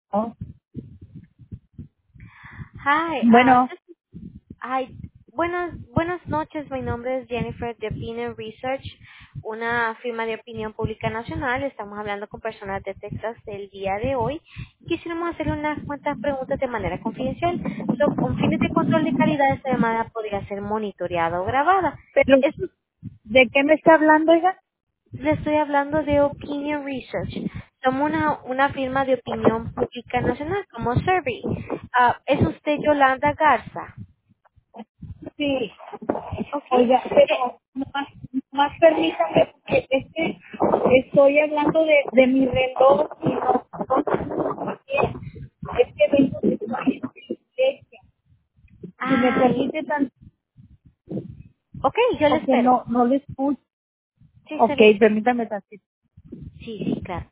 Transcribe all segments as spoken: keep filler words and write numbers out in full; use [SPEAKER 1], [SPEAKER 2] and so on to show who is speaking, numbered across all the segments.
[SPEAKER 1] Oh,
[SPEAKER 2] Hi, uh,
[SPEAKER 1] bueno,
[SPEAKER 2] this- hi, buenas, buenas noches. Mi nombre es Jennifer de Opinion Research, una firma de opinión pública nacional. Estamos hablando con personas de Texas el día de hoy. Quisiéramos hacerle unas cuantas preguntas de manera confidencial. So, con fines de control de calidad, esta llamada podría ser monitoreada o grabada.
[SPEAKER 1] pero
[SPEAKER 2] Eso,
[SPEAKER 1] ¿de qué me está hablando, oiga?
[SPEAKER 2] le estoy hablando de Opinion Research. Somos una, una firma de opinión pública nacional, como Survey. Ah, ¿Es usted Yolanda Garza?
[SPEAKER 1] Sí,
[SPEAKER 2] ¿Ok?
[SPEAKER 1] oiga,
[SPEAKER 2] Eh,
[SPEAKER 1] pero más, más permítame, porque es que estoy hablando de, de mi reloj y no, no es que vengo de la iglesia. Si me
[SPEAKER 2] Ay,
[SPEAKER 1] permite tan,
[SPEAKER 2] ok, yo le
[SPEAKER 1] porque
[SPEAKER 2] espero.
[SPEAKER 1] no, no le escucho.
[SPEAKER 2] Sí, está
[SPEAKER 1] Ok,
[SPEAKER 2] bien.
[SPEAKER 1] permítame tantito.
[SPEAKER 2] Sí, sí, claro.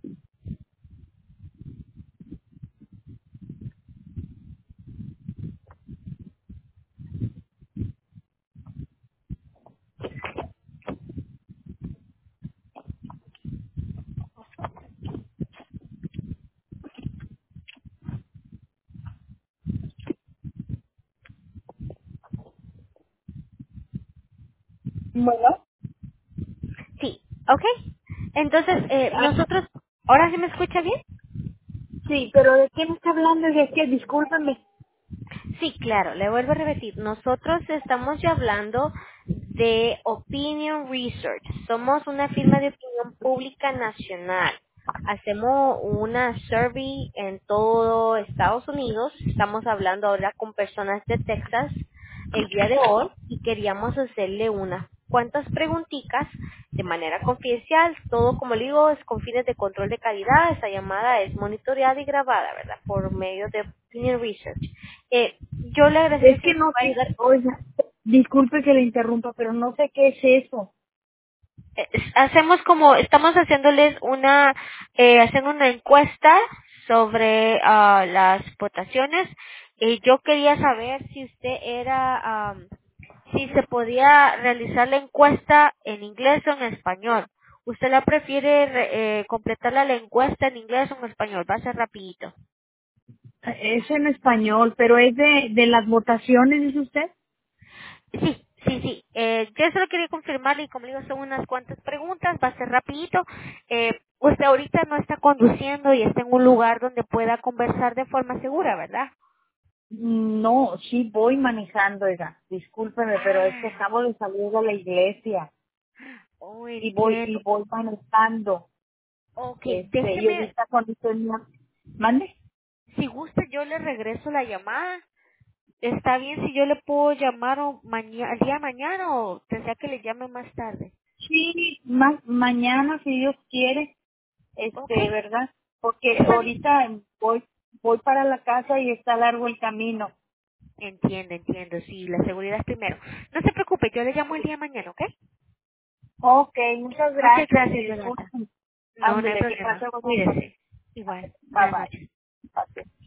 [SPEAKER 1] Bueno,
[SPEAKER 2] Sí, ok. Entonces, eh,
[SPEAKER 1] ah,
[SPEAKER 2] nosotros, ¿ahora sí me escucha bien?
[SPEAKER 1] sí, pero ¿de qué me está hablando? Es que discúlpeme.
[SPEAKER 2] Sí, claro, le vuelvo a repetir. Nosotros estamos ya hablando de Opinion Research. Somos una firma de opinión pública nacional. Hacemos una survey en todo Estados Unidos. Estamos hablando ahora con personas de Texas el día de hoy y queríamos hacerle unas cuantas preguntitas de manera confidencial. Todo, como le digo, es con fines de control de calidad. Esta llamada es monitoreada y grabada, ¿verdad? Por medio de Opinion Research. Eh, yo le agradecería
[SPEAKER 1] Es
[SPEAKER 2] si
[SPEAKER 1] que
[SPEAKER 2] me
[SPEAKER 1] no
[SPEAKER 2] puede
[SPEAKER 1] sé,
[SPEAKER 2] ayudar.
[SPEAKER 1] oiga, disculpe que le interrumpa, pero no sé qué es eso.
[SPEAKER 2] Eh, hacemos como, estamos haciéndoles una, eh, haciendo una encuesta sobre ah, las votaciones. Y yo quería saber si usted era, am, si se podía realizar la encuesta en inglés o en español. ¿Usted la prefiere re- eh, completarla la encuesta en inglés o en español? Va a ser rapidito.
[SPEAKER 1] Es en español, pero es de, de las votaciones, dice usted.
[SPEAKER 2] Sí, sí, sí. Eh, yo solo quería confirmarle y como le digo, son unas cuantas preguntas, va a ser rapidito. Eh, usted ahorita no está conduciendo y está en un lugar donde pueda conversar de forma segura, ¿verdad?
[SPEAKER 1] No, sí voy manejando, oiga. Discúlpeme, pero es que
[SPEAKER 2] Ah,
[SPEAKER 1] acabo de salir de la iglesia
[SPEAKER 2] oh,
[SPEAKER 1] y voy
[SPEAKER 2] entiendo.
[SPEAKER 1] y voy manejando.
[SPEAKER 2] Ok,
[SPEAKER 1] Este, y
[SPEAKER 2] déjeme,
[SPEAKER 1] ahorita cuando estoy mi- ¿Mande?
[SPEAKER 2] si gusta yo le regreso la llamada. ¿Está bien si yo le puedo llamar o mañana, el día de mañana o desea que le llame más tarde?
[SPEAKER 1] Sí, más mañana si Dios quiere,
[SPEAKER 2] Ok,
[SPEAKER 1] este, ¿verdad? Porque
[SPEAKER 2] está bien.
[SPEAKER 1] ahorita voy voy para la casa y está largo el camino.
[SPEAKER 2] Entiendo, entiendo, sí, la seguridad es primero. No se preocupe, yo le llamo el día de mañana, ¿ok?
[SPEAKER 1] Ok, muchas
[SPEAKER 2] Muchas
[SPEAKER 1] gracias y
[SPEAKER 2] gracias, Yolanda.
[SPEAKER 1] disculpen.
[SPEAKER 2] No, no hay
[SPEAKER 1] Ándele, que
[SPEAKER 2] problema.
[SPEAKER 1] pase buenas noches.
[SPEAKER 2] Cuídese. Igual.
[SPEAKER 1] Bye
[SPEAKER 2] Buenas noches.
[SPEAKER 1] bye. Ok.